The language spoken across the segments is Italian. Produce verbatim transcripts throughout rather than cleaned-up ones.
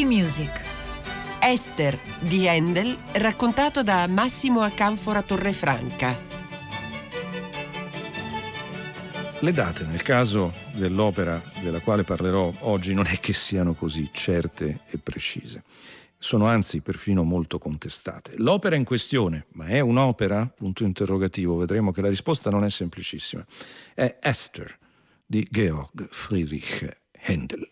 Movie Music. Esther di Handel, raccontato da Massimo Acanfora Torrefranca. Le date nel caso dell'opera della quale parlerò oggi non è che siano così certe e precise. Sono anzi perfino molto contestate. L'opera in questione, ma è un'opera? Punto interrogativo. Vedremo che la risposta non è semplicissima. È Esther di Georg Friedrich Händel.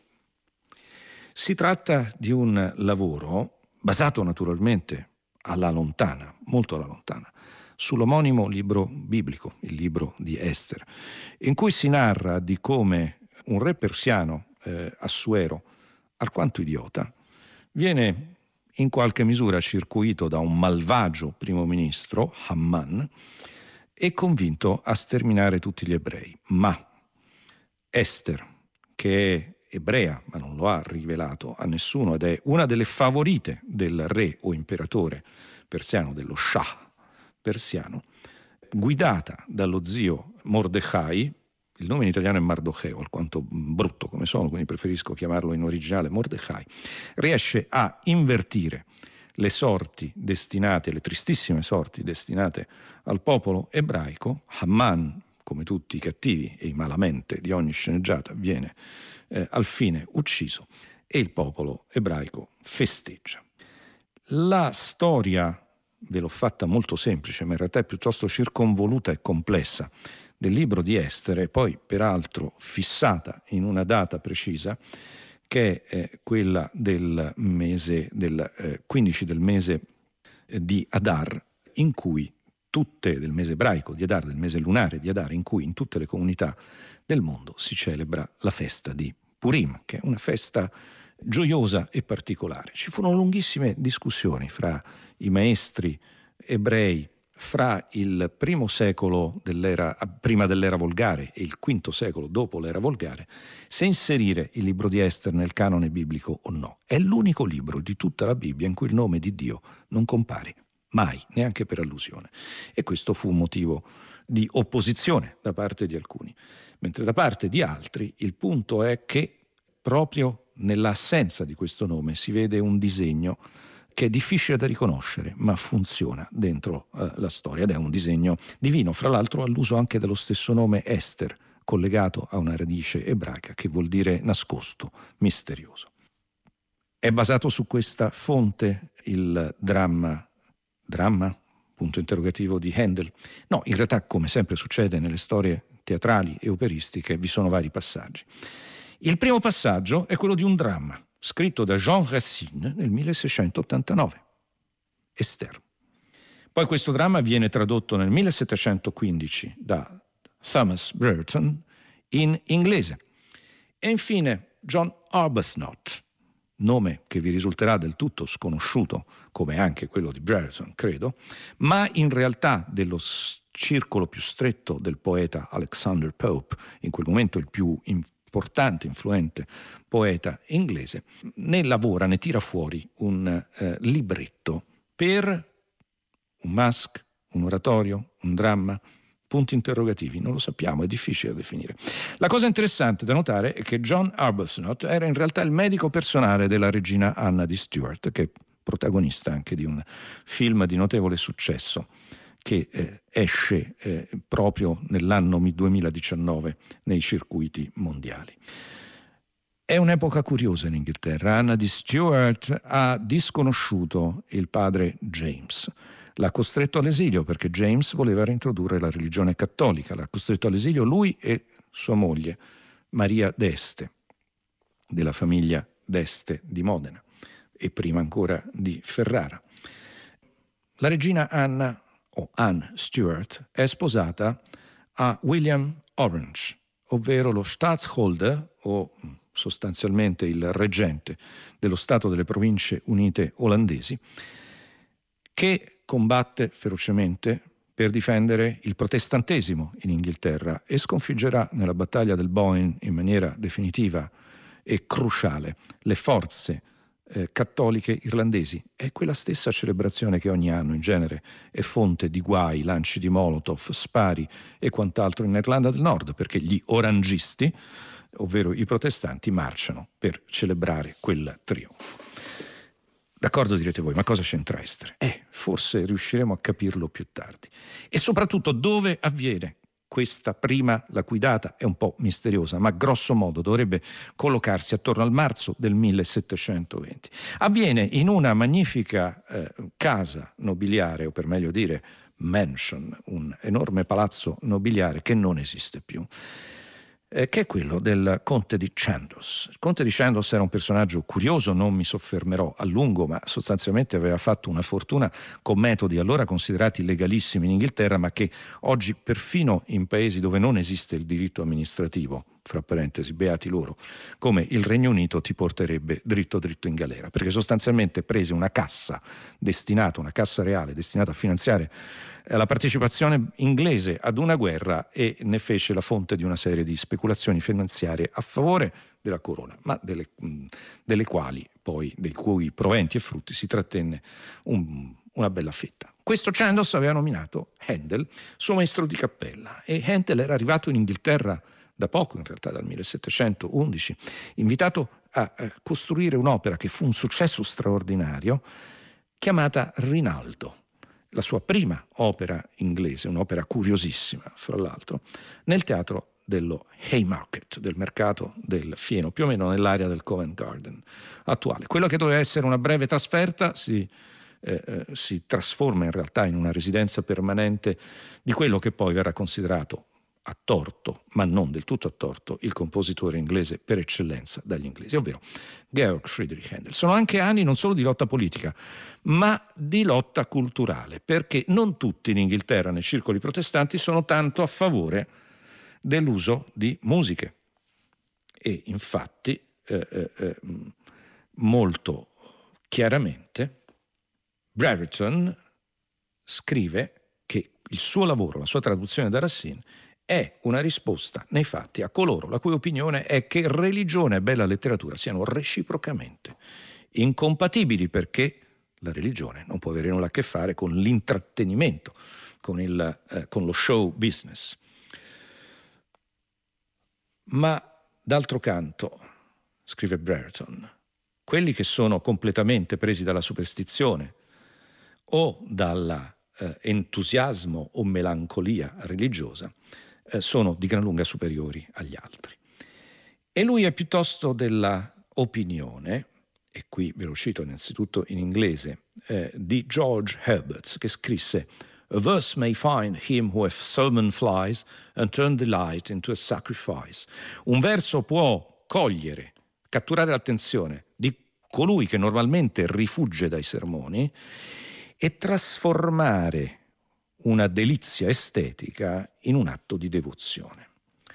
Si tratta di un lavoro basato naturalmente alla lontana, molto alla lontana, sull'omonimo libro biblico, il libro di Esther, in cui si narra di come un re persiano, eh, Assuero, alquanto idiota, viene in qualche misura circuito da un malvagio primo ministro, Haman, e convinto a sterminare tutti gli ebrei. Ma Esther, che è ebrea, ma non lo ha rivelato a nessuno ed è una delle favorite del re o imperatore persiano, dello Shah persiano, guidata dallo zio Mordechai, il nome in italiano è Mardocheo, alquanto brutto come sono, quindi preferisco chiamarlo in originale Mordechai, riesce a invertire le sorti destinate, le tristissime sorti destinate al popolo ebraico. Haman, come tutti i cattivi e i malamente di ogni sceneggiata, viene eh, al fine ucciso e il popolo ebraico festeggia. La storia, ve l'ho fatta molto semplice, ma in realtà è piuttosto circonvoluta e complessa, del libro di Esther è poi peraltro fissata in una data precisa che è eh, quella del mese del eh, quindici del mese eh, di Adar, in cui tutte del mese ebraico di Adar, del mese lunare di Adar, in cui in tutte le comunità del mondo si celebra la festa di Purim, che è una festa gioiosa e particolare. Ci furono lunghissime discussioni fra i maestri ebrei fra il primo secolo dell'era, prima dell'era volgare e il quinto secolo dopo l'era volgare, se inserire il libro di Esther nel canone biblico o no. È l'unico libro di tutta la Bibbia in cui il nome di Dio non compare mai, neanche per allusione. E questo fu un motivo di opposizione da parte di alcuni. Mentre da parte di altri il punto è che proprio nell'assenza di questo nome si vede un disegno che è difficile da riconoscere, ma funziona dentro uh, la storia ed è un disegno divino, fra l'altro all'uso anche dello stesso nome Esther, collegato a una radice ebraica che vuol dire nascosto, misterioso. È basato su questa fonte il dramma, dramma? Punto interrogativo di Handel? No, in realtà, come sempre succede nelle storie teatrali e operistiche, vi sono vari passaggi. Il primo passaggio è quello di un dramma, scritto da Jean Racine nel milleseicentottantanove, Esther. Poi questo dramma viene tradotto nel millesettecentoquindici da Thomas Brereton in inglese. E infine John Arbuthnot, nome che vi risulterà del tutto sconosciuto, come anche quello di Brereton, credo, ma in realtà dello circolo più stretto del poeta Alexander Pope, in quel momento il più importante, importante, influente poeta inglese, ne lavora, ne tira fuori un eh, libretto per un masque, un oratorio, un dramma, punti interrogativi, non lo sappiamo, è difficile da definire. La cosa interessante da notare è che John Arbuthnot era in realtà il medico personale della regina Anna di Stuart, che è protagonista anche di un film di notevole successo che eh, esce eh, proprio nell'anno duemiladiciannove nei circuiti mondiali. È un'epoca curiosa in Inghilterra. Anna di Stuart ha disconosciuto il padre James, l'ha costretto all'esilio perché James voleva reintrodurre la religione cattolica, l'ha costretto all'esilio lui e sua moglie Maria d'Este, della famiglia d'Este di Modena e prima ancora di Ferrara. La regina Anna o Anne Stuart è sposata a William Orange, ovvero lo Staatsholder o sostanzialmente il reggente dello Stato delle Province Unite olandesi, che combatte ferocemente per difendere il protestantesimo in Inghilterra e sconfiggerà nella battaglia del Boyne in maniera definitiva e cruciale le forze Eh, cattoliche irlandesi. È quella stessa celebrazione che ogni anno in genere è fonte di guai, lanci di Molotov, spari e quant'altro in Irlanda del Nord, perché gli orangisti, ovvero i protestanti, marciano per celebrare quel trionfo. D'accordo, direte voi, ma cosa c'entra Ester? Eh, forse riusciremo a capirlo più tardi. E soprattutto dove avviene questa prima, la cui data è un po' misteriosa, ma grosso modo dovrebbe collocarsi attorno al marzo del millesettecentoventi. Avviene in una magnifica eh, casa nobiliare, o per meglio dire mansion, un enorme palazzo nobiliare che non esiste più, eh, che è quello del conte di Chandos. Il conte di Chandos era un personaggio curioso, non mi soffermerò a lungo, ma sostanzialmente aveva fatto una fortuna con metodi allora considerati legalissimi in Inghilterra, ma che oggi perfino in paesi dove non esiste il diritto amministrativo, fra parentesi, beati loro, come il Regno Unito, ti porterebbe dritto dritto in galera, perché sostanzialmente prese una cassa destinata, una cassa reale destinata a finanziare la partecipazione inglese ad una guerra e ne fece la fonte di una serie di speculazioni finanziarie a favore della corona, ma delle, delle quali poi, dei cui proventi e frutti si trattenne un, una bella fetta. Questo Chandos aveva nominato Handel suo maestro di cappella, e Handel era arrivato in Inghilterra da poco, in realtà dal millesettecentoundici, invitato a costruire un'opera che fu un successo straordinario, chiamata Rinaldo, la sua prima opera inglese, un'opera curiosissima, fra l'altro, nel teatro dello Haymarket, del mercato del fieno, più o meno nell'area del Covent Garden attuale. Quello che doveva essere una breve trasferta si, eh, si trasforma in realtà in una residenza permanente di quello che poi verrà considerato a torto, ma non del tutto a torto, il compositore inglese per eccellenza dagli inglesi, ovvero Georg Friedrich Händel. Sono anche anni non solo di lotta politica, ma di lotta culturale, perché non tutti in Inghilterra, nei circoli protestanti, sono tanto a favore dell'uso di musiche. E infatti, eh, eh, molto chiaramente, Brereton scrive che il suo lavoro, la sua traduzione da Racine, è una risposta nei fatti a coloro la cui opinione è che religione e bella letteratura siano reciprocamente incompatibili, perché la religione non può avere nulla a che fare con l'intrattenimento, con, il, eh, con lo show business. Ma d'altro canto, scrive Brereton, quelli che sono completamente presi dalla superstizione o dall'entusiasmo eh, o melancolia religiosa eh, sono di gran lunga superiori agli altri. E lui è piuttosto della opinione, e qui ve lo cito innanzitutto in inglese, eh, di George Herbert, che scrisse: "A verse may find him who hath sermon flies and turn the light into a sacrifice." Un verso può cogliere, catturare l'attenzione di colui che normalmente rifugge dai sermoni e trasformare una delizia estetica in un atto di devozione.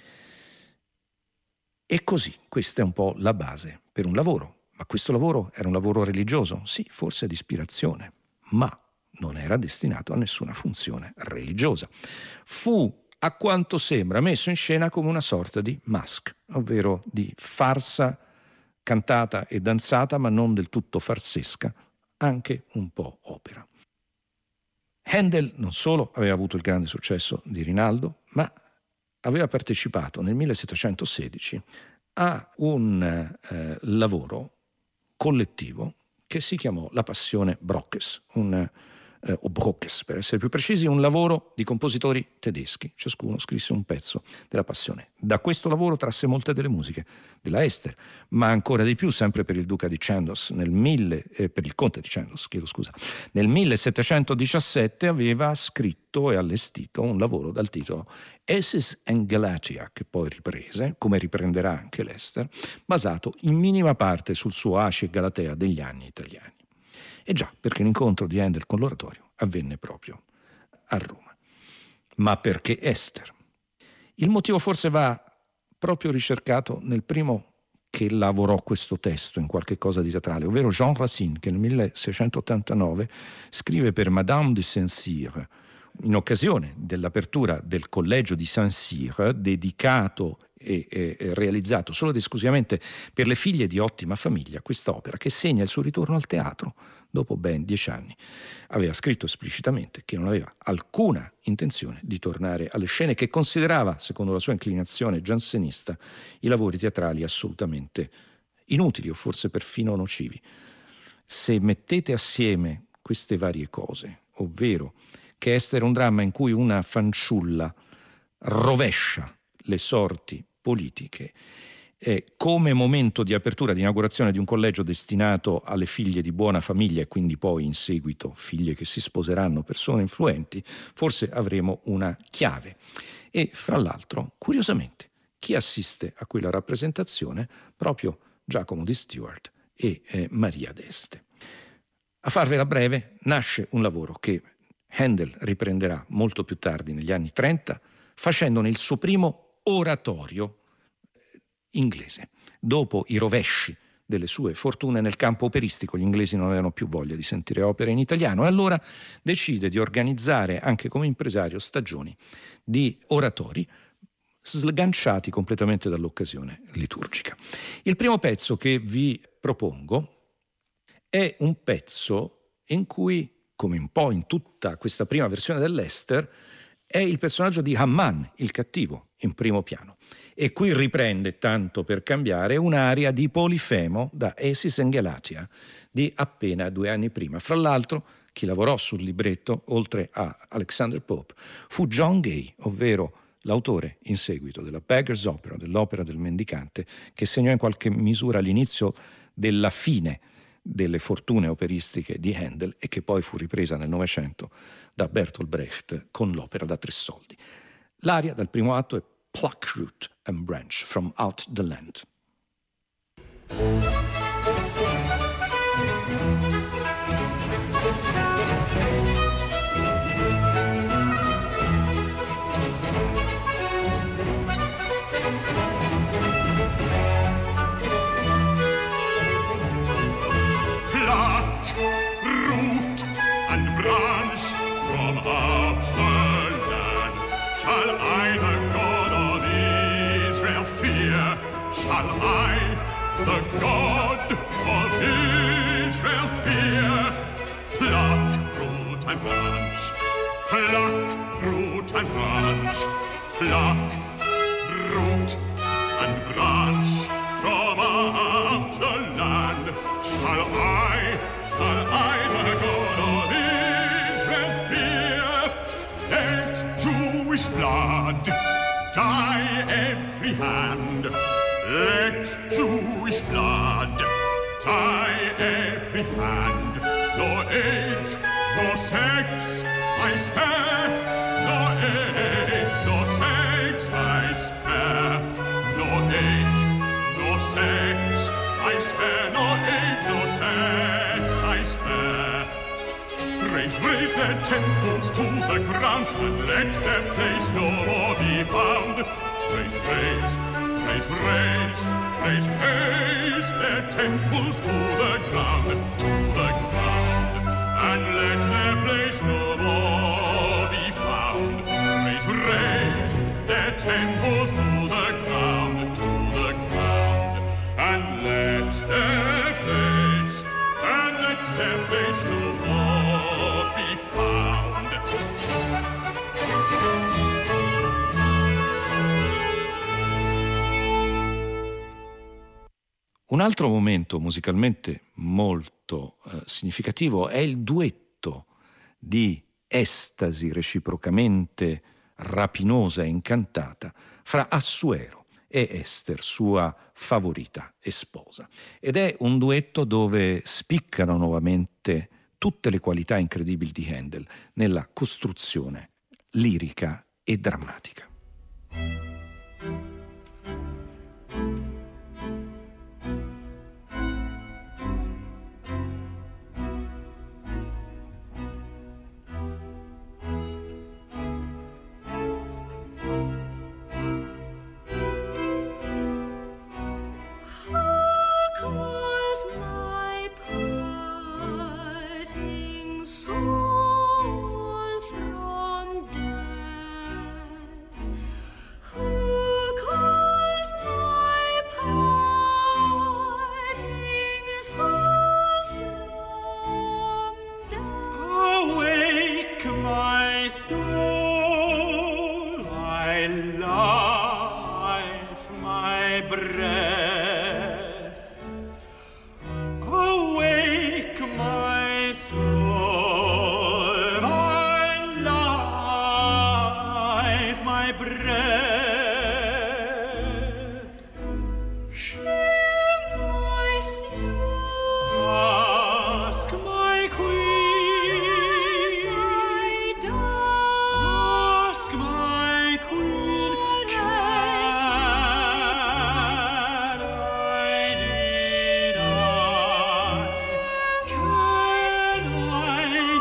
E così, questa è un po' la base per un lavoro. Ma questo lavoro era un lavoro religioso? Sì, forse di ispirazione, ma non era destinato a nessuna funzione religiosa. Fu, a quanto sembra, messo in scena come una sorta di masque, ovvero di farsa cantata e danzata, ma non del tutto farsesca, anche un po' opera. Handel non solo aveva avuto il grande successo di Rinaldo, ma aveva partecipato nel millesettecentosedici a un eh, lavoro collettivo che si chiamò La Passione Brockes, un, eh, o Brockes per essere più precisi, un lavoro di compositori tedeschi. Ciascuno scrisse un pezzo della Passione. Da questo lavoro trasse molte delle musiche della Ester, ma ancora di più, sempre per il duca di Chandos, nel mille, eh, per il conte di Chandos, chiedo scusa, nel millesettecentodiciassette aveva scritto e allestito un lavoro dal titolo Acis and Galatea, che poi riprese, come riprenderà anche l'Ester, basato in minima parte sul suo Aci e Galatea degli anni italiani. E già, perché l'incontro di Handel con l'oratorio avvenne proprio a Roma. Ma perché Ester? Il motivo forse va proprio ricercato nel primo che lavorò questo testo in qualche cosa di teatrale, ovvero Jean Racine, che nel milleseicentottantanove scrive per Madame de Saint-Cyr, in occasione dell'apertura del collegio di Saint-Cyr, dedicato e, e, e realizzato solo ed esclusivamente per le figlie di ottima famiglia, questa opera che segna il suo ritorno al teatro dopo ben dieci anni. Aveva scritto esplicitamente che non aveva alcuna intenzione di tornare alle scene, che considerava, secondo la sua inclinazione giansenista, i lavori teatrali assolutamente inutili o forse perfino nocivi. Se mettete assieme queste varie cose, ovvero che Esther è un dramma in cui una fanciulla rovescia le sorti politiche eh, come momento di apertura, di inaugurazione di un collegio destinato alle figlie di buona famiglia e quindi poi in seguito figlie che si sposeranno, persone influenti, forse avremo una chiave. E fra l'altro, curiosamente, chi assiste a quella rappresentazione? Proprio Giacomo di Stewart e eh, Maria d'Este. A farvela breve, nasce un lavoro che Handel riprenderà molto più tardi, negli anni trenta, facendone il suo primo oratorio inglese. Dopo i rovesci delle sue fortune nel campo operistico, gli inglesi non avevano più voglia di sentire opere in italiano e allora decide di organizzare, anche come impresario, stagioni di oratori sganciati completamente dall'occasione liturgica. Il primo pezzo che vi propongo è un pezzo in cui, come un po' in tutta questa prima versione dell'Ester, è il personaggio di Hamman, il cattivo, in primo piano. E qui riprende, tanto per cambiare, un'aria di Polifemo da Acis and Galatea di appena due anni prima. Fra l'altro, chi lavorò sul libretto, oltre a Alexander Pope, fu John Gay, ovvero l'autore in seguito della Beggar's Opera, dell'opera del mendicante, che segnò in qualche misura l'inizio della fine delle fortune operistiche di Handel e che poi fu ripresa nel Novecento da Bertolt Brecht con l'opera da tre soldi. L'aria dal primo atto è Pluck Root and Branch from Out the Land. Shall I, the God of Israel, fear? Pluck root and branch, pluck root and branch, pluck root and branch from out the land. Shall I, shall I, the God of Israel, fear? Let Jewish blood dye every hand. Let Jewish blood dye every hand. No age, no sex, I spare. No age, no sex, I spare. No age, no sex, I spare. No age, no sex, I spare. Raise, raise their temples to the ground, and let their place no more be found. Raise, raise, raise, raise, raise, raise their temples to the ground, to the ground, and let their place no more be found. Raise, raise their temples to the ground, to the ground, and let their place, and let their place no more be found. Un altro momento musicalmente molto eh, significativo è il duetto di estasi reciprocamente rapinosa e incantata fra Assuero e Ester, sua favorita e sposa. Ed è un duetto dove spiccano nuovamente tutte le qualità incredibili di Handel nella costruzione lirica e drammatica. my breath. Ask my queen. Ask my queen. Can I deny? Can I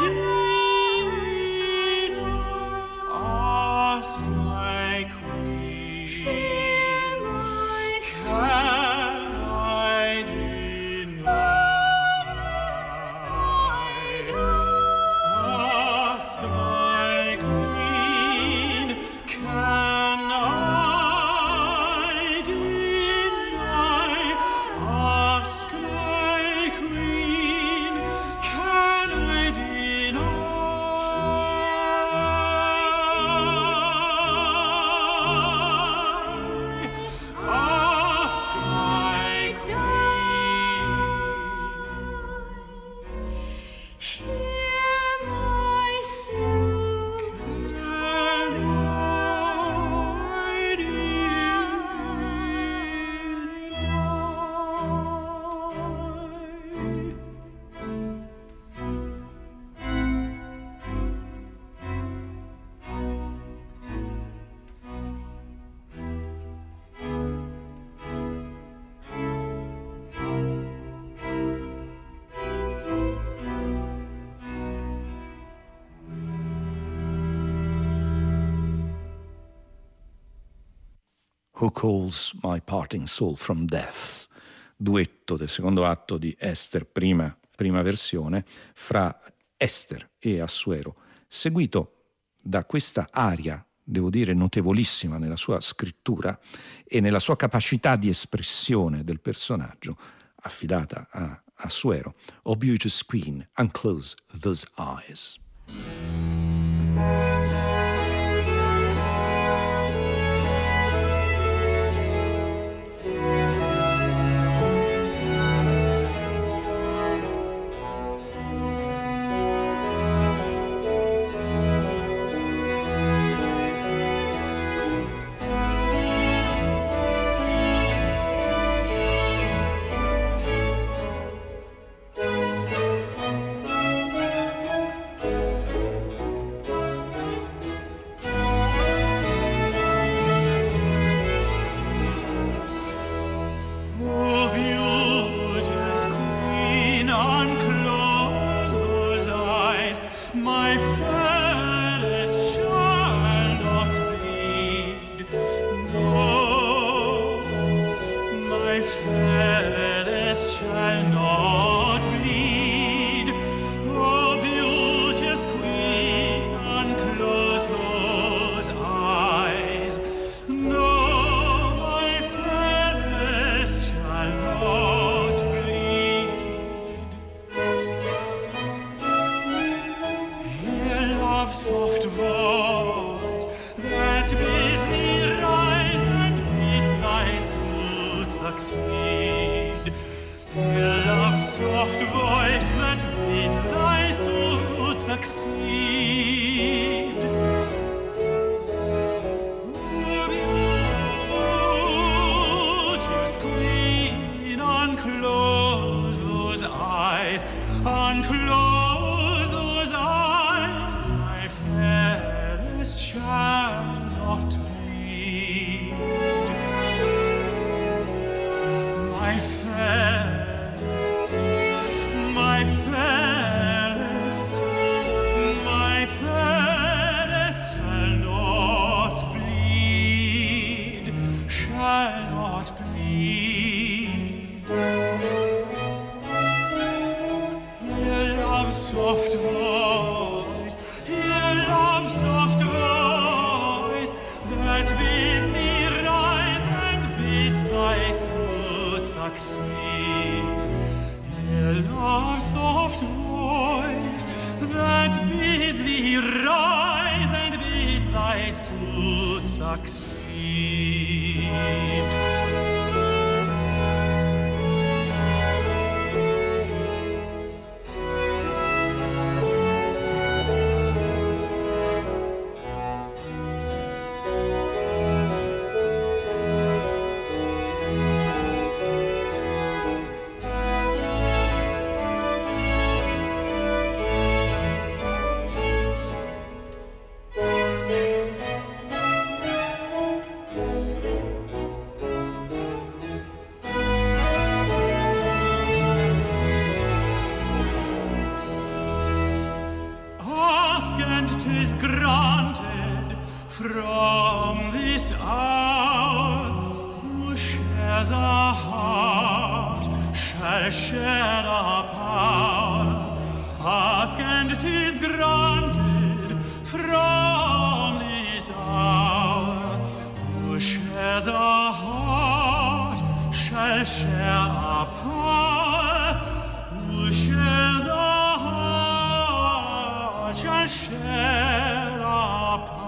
deny? Ask my queen. Can I deny? Ask my queen, can I deny? Ask my queen, can I deny? Ask my Hear my suit. Can I deny? Who Calls My Parting Soul from Death, duetto del secondo atto di Ester, prima, prima versione, fra Ester e Assuero, seguito da questa aria, devo dire notevolissima nella sua scrittura e nella sua capacità di espressione del personaggio, affidata a Assuero. O Beauteous Queen, Unclose Those Eyes. Oh, beauteous queen, unclose those eyes. My fairest shall not bleed. No, my fairest shall not bleed. Oh, beauteous queen, unclose those eyes. No, my fairest shall not bleed. Hear love's soft voice that bids thee rise and bids thy suit succeed. Hear love's soft voice that bids thy suit succeed. Beauteous queen, unclose those eyes, unclose those eyes. My fairest shall not bleed. My fairest, my fairest, my fairest shall not bleed, shall not bleed. Hear love's soft voice, hear love's soft voice that bids thee rise and bids thy suit succeed. Hear love's soft voice that bids thee rise and bids thy suit succeed. From this hour, who shares a heart shall share a power. Ask and 'tis granted from this hour. Who shares a heart shall share a power. Who shares a heart shall share a power.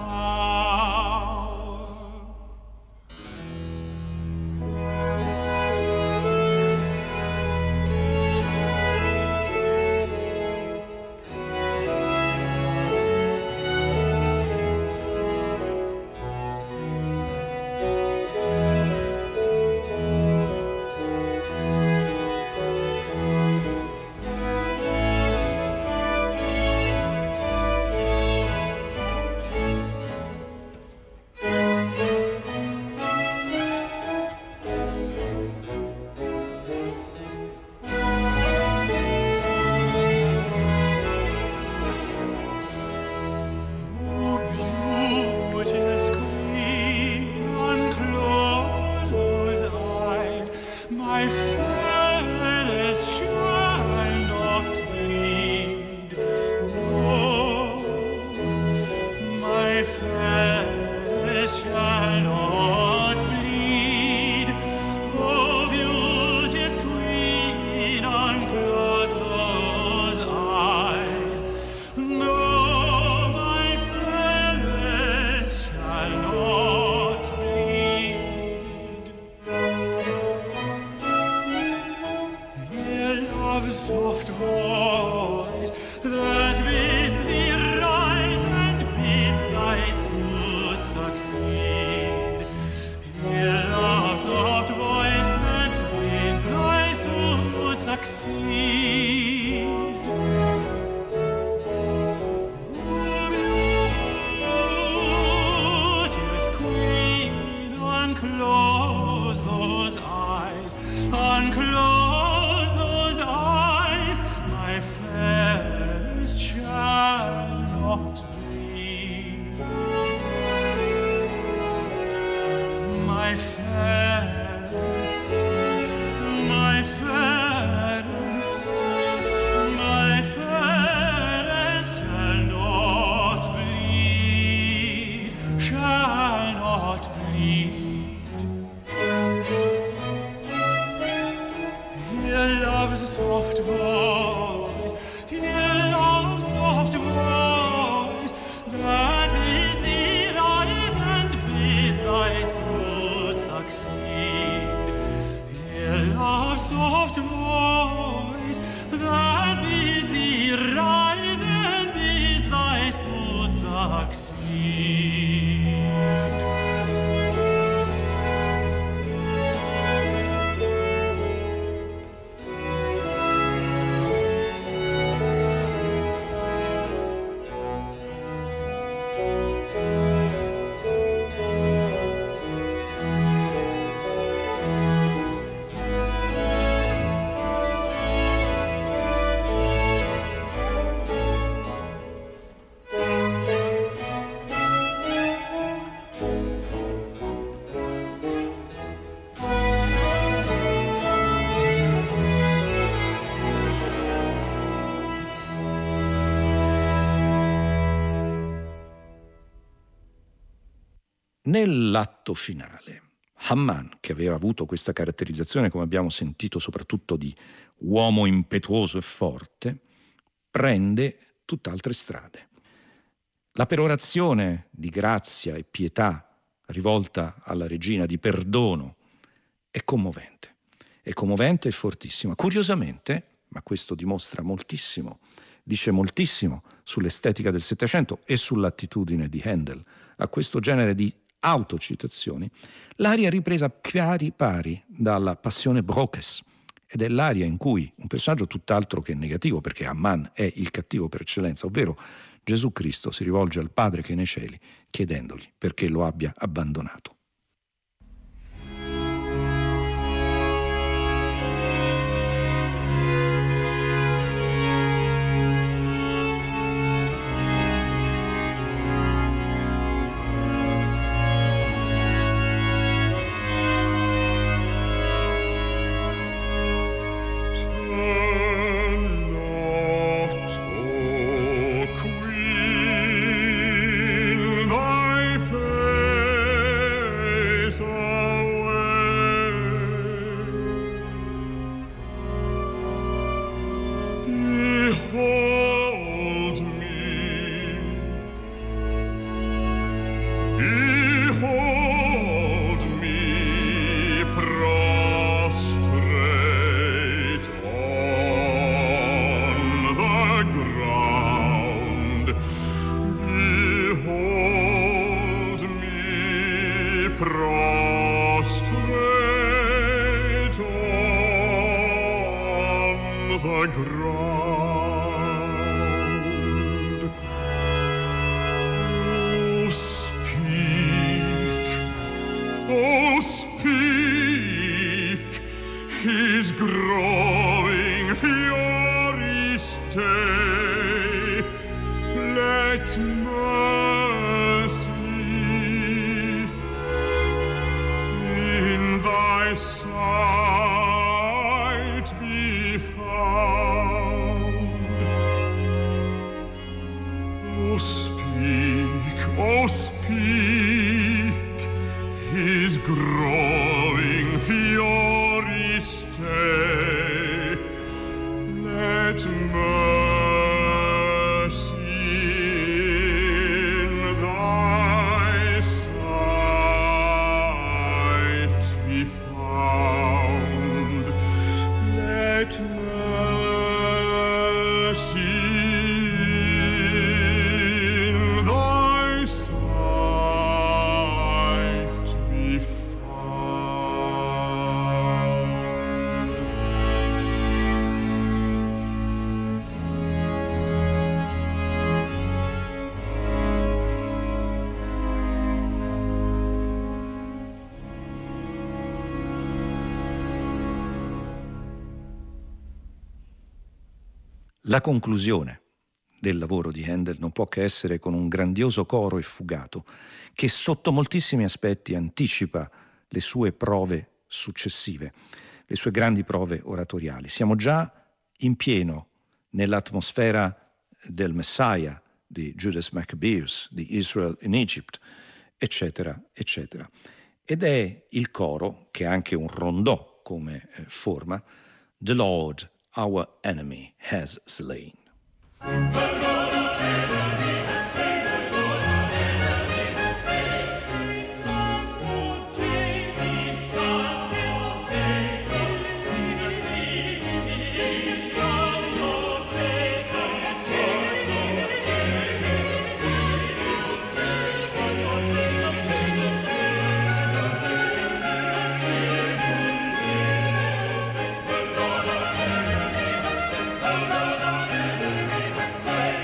Nell'atto finale, Hammam, che aveva avuto questa caratterizzazione, come abbiamo sentito, soprattutto di uomo impetuoso e forte, prende tutt'altre strade. La perorazione di grazia e pietà rivolta alla regina, di perdono, è commovente. È commovente e fortissima. Curiosamente, ma questo dimostra moltissimo, dice moltissimo sull'estetica del Settecento e sull'attitudine di Handel a questo genere di autocitazioni, l'aria è ripresa pari pari dalla passione Brokes, ed è l'aria in cui un personaggio tutt'altro che negativo, perché Hammam è il cattivo per eccellenza, ovvero Gesù Cristo, si rivolge al Padre che è nei cieli chiedendogli perché lo abbia abbandonato. Behold me prostrate on the ground. Behold me prostrate on the ground. Oh, speak, oh, speak, his growing fury stay. Let mercy in thy sight be found. Oh, speak, oh, speak, his growing fury stay. Let mercy in thy sight be found. Let mercy in thy sight be found. La conclusione del lavoro di Handel non può che essere con un grandioso coro e fugato che sotto moltissimi aspetti anticipa le sue prove successive, le sue grandi prove oratoriali. Siamo già in pieno nell'atmosfera del Messiah, di Judas Maccabeus, di Israel in Egypt, eccetera, eccetera. Ed è il coro, che ha anche un rondò come eh, forma, The Lord our enemy has slain. The Lord our enemy has slain.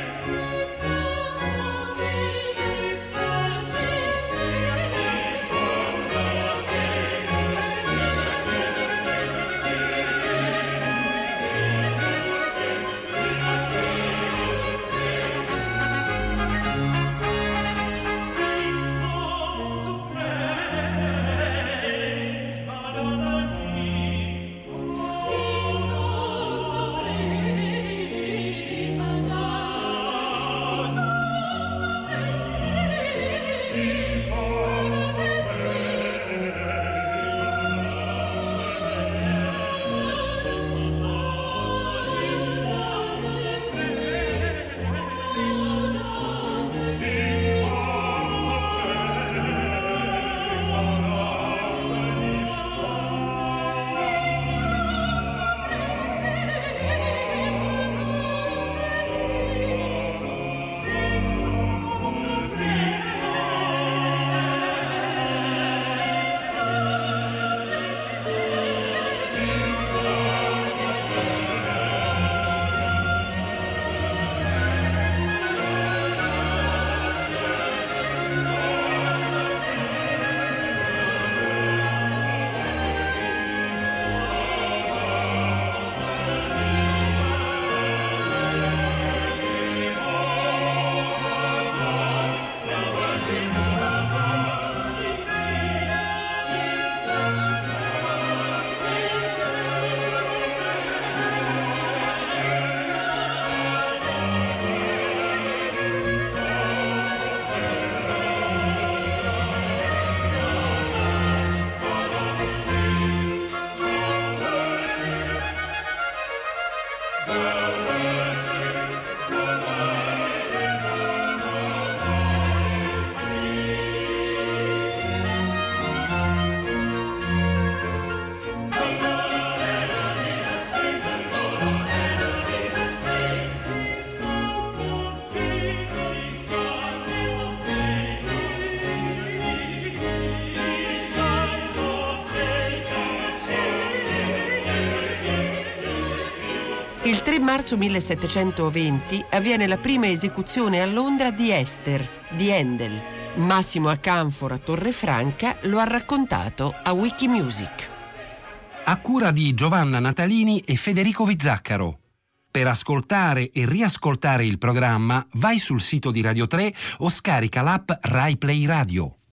Il tre marzo millesettecentoventi avviene la prima esecuzione a Londra di Esther di Handel. Massimo Acanfora Torrefranca lo ha raccontato a Wikimusic. A cura di Giovanna Natalini e Federico Vizzaccaro. Per ascoltare e riascoltare il programma vai sul sito di Radio tre o scarica l'app Rai Play Radio.